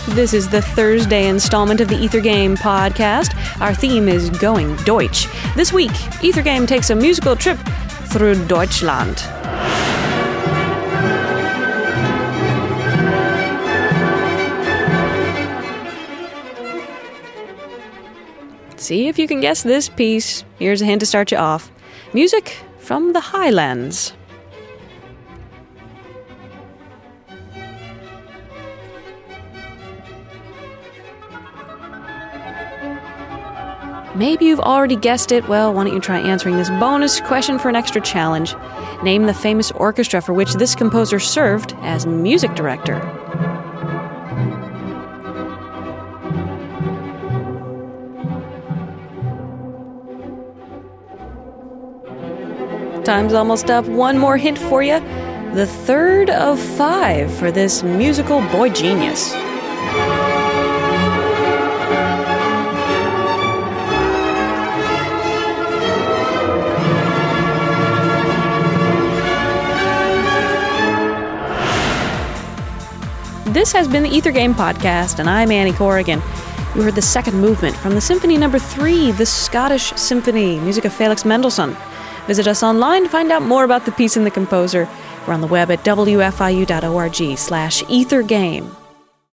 This is the Thursday installment of the Ether Game podcast. Our theme is Going Deutsch. This week, Ether Game takes a musical trip through Deutschland. See if you can guess this piece. Here's a hint to start you off. Music from the Highlands. Maybe you've already guessed it. Well, why don't you try answering this bonus question for an extra challenge? Name the famous orchestra for which this composer served as music director. Time's almost up. One more hint for you. The third of 5 for this musical boy genius. This has been the Ether Game podcast, and I'm Annie Corrigan. You heard the second movement from the Symphony No. 3, the Scottish Symphony, music of Felix Mendelssohn. Visit us online to find out more about the piece and the composer. We're on the web at wfiu.org/ethergame.